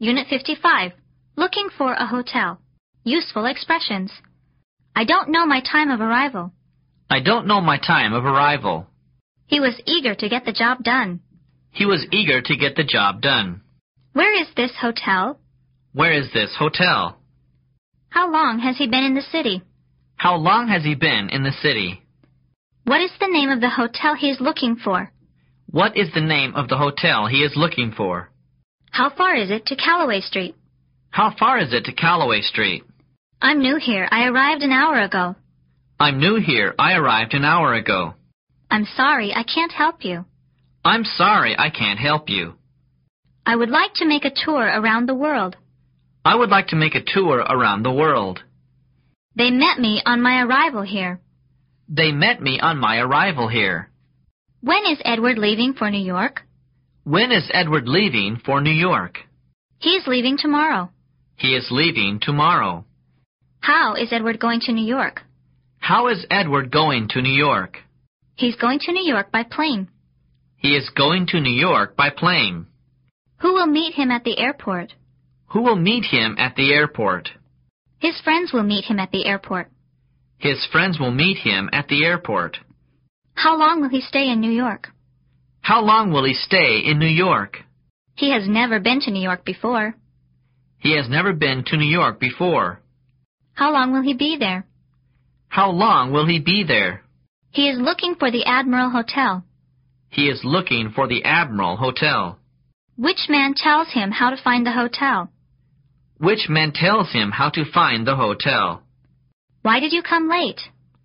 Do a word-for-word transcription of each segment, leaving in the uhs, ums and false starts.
Unit fifty-five. Looking for a hotel. Useful expressions. I don't know my time of arrival. I don't know my time of arrival. He was eager to get the job done. He was eager to get the job done. Where is this hotel? Where is this hotel? How long has he been in the city? How long has he been in the city? What is the name of the hotel he is looking for? What is the name of the hotel he is looking for? How far is it to Calloway Street? How far is it to Calloway Street? I'm new here. I arrived an hour ago. I'm new here. I arrived an hour ago. I'm sorry, I can't help you. I'm sorry, I can't help you. I would like to make a tour around the world. I would like to make a tour around the world. They met me on my arrival here. They met me on my arrival here. When is Edward leaving for New York? When is Edward leaving for New York? He's leaving tomorrow. He is leaving tomorrow. How is Edward going to New York? How is Edward going to New York? He's going to New York by plane. He is going to New York by plane. Who will meet him at the airport? Who will meet him at the airport? His friends will meet him at the airport. His friends will meet him at the airport. How long will he stay in New York? How long will he stay in New York? He has never been to New York before. He has never been to New York before. How long will he be there? How long will he be there? He is looking for the Admiral Hotel. He is looking for the Admiral Hotel. Which man tells him how to find the hotel? Which man tells him how to find the hotel? Why did you come late?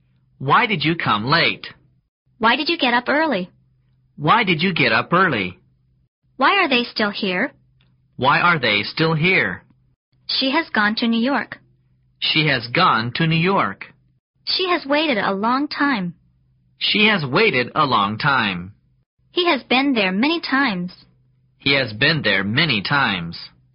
Why did you come late? Why did you get up early? Why did you get up early? Why are they still here? Why are they still here? She has gone to New York. She has gone to New York. She has waited a long time. She has waited a long time. He has been there many times. He has been there many times.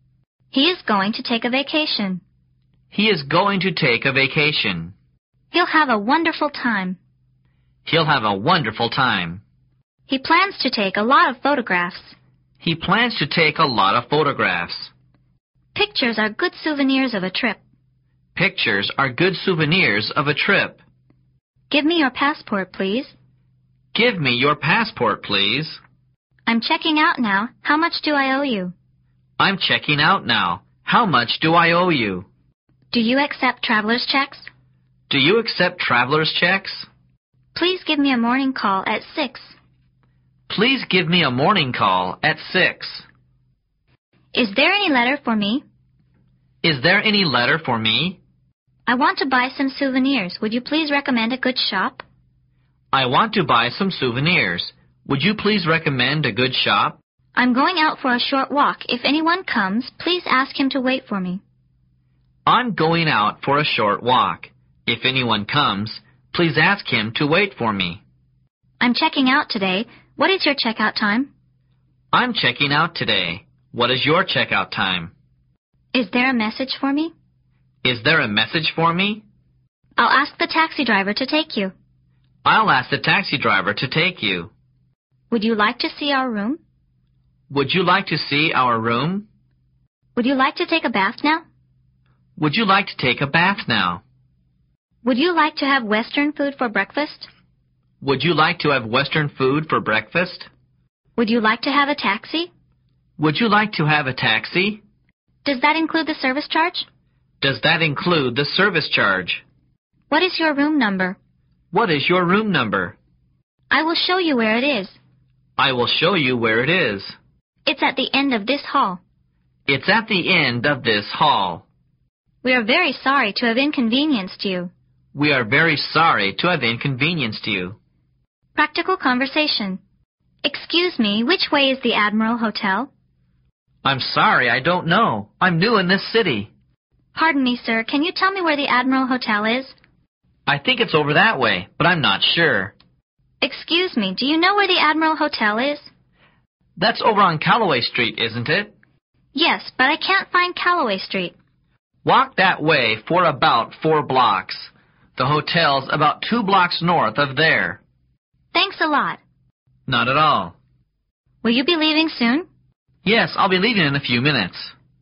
He is going to take a vacation. He is going to take a vacation. He'll have a wonderful time. He'll have a wonderful time. He plans to take a lot of photographs. He plans to take a lot of photographs. Pictures are good souvenirs of a trip. Pictures are good souvenirs of a trip. Give me your passport, please. Give me your passport, please. I'm checking out now. How much do I owe you? I'm checking out now. How much do I owe you? Do you accept traveler's checks? Do you accept traveler's checks? Please give me a morning call at six. Please give me a morning call at six. Is there any letter for me? Is there any letter for me? I want to buy some souvenirs. Would you please recommend a good shop? I want to buy some souvenirs. Would you please recommend a good shop? I'm going out for a short walk. If anyone comes, please ask him to wait for me. I'm going out for a short walk. If anyone comes, please ask him to wait for me. I'm checking out today. What is your checkout time? I'm checking out today. What is your checkout time? Is there a message for me? Is there a message for me? I'll ask the taxi driver to take you. I'll ask the taxi driver to take you. Would you like to see our room? Would you like to see our room? Would you like to take a bath now? Would you like to take a bath now? Would you like to have Western food for breakfast? Would you like to have Western food for breakfast? Would you like to have a taxi? Would you like to have a taxi? Does that include the service charge? Does that include the service charge? What is your room number? What is your room number? I will show you where it is. I will show you where it is. It's at the end of this hall. It's at the end of this hall. We are very sorry to have inconvenienced you. We are very sorry to have inconvenienced you. Practical conversation. Excuse me, which way is the Admiral Hotel? I'm sorry, I don't know. I'm new in this city. Pardon me, sir. Can you tell me where the Admiral Hotel is? I think it's over that way, but I'm not sure. Excuse me, do you know where the Admiral Hotel is? That's over on Calloway Street, isn't it? Yes, but I can't find Calloway Street. Walk that way for about four blocks. The hotel's about two blocks north of there. Thanks a lot. Not at all. Will you be leaving soon? Yes, I'll be leaving in a few minutes.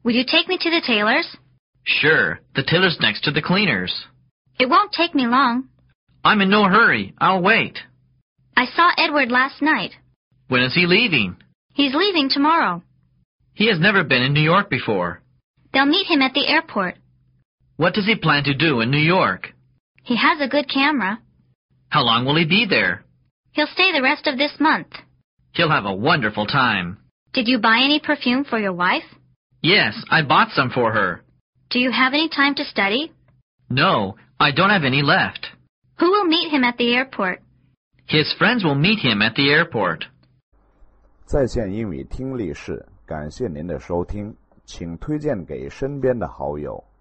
Will you take me to the tailor's? Sure, the tailor's next to the cleaner's. It won't take me long. I'm in no hurry. I'll wait. I saw Edward last night. When is he leaving? He's leaving tomorrow. He has never been in New York before. They'll meet him at the airport. What does he plan to do in New York? He has a good camera. How long will he be there? He'll stay the rest of this month. He'll have a wonderful time. Did you buy any perfume for your wife? Yes, I bought some for her. Do you have any time to study? No, I don't have any left. Who will meet him at the airport? His friends will meet him at the airport. 在线英语听力室，感谢您的收听，请推荐给身边的好友。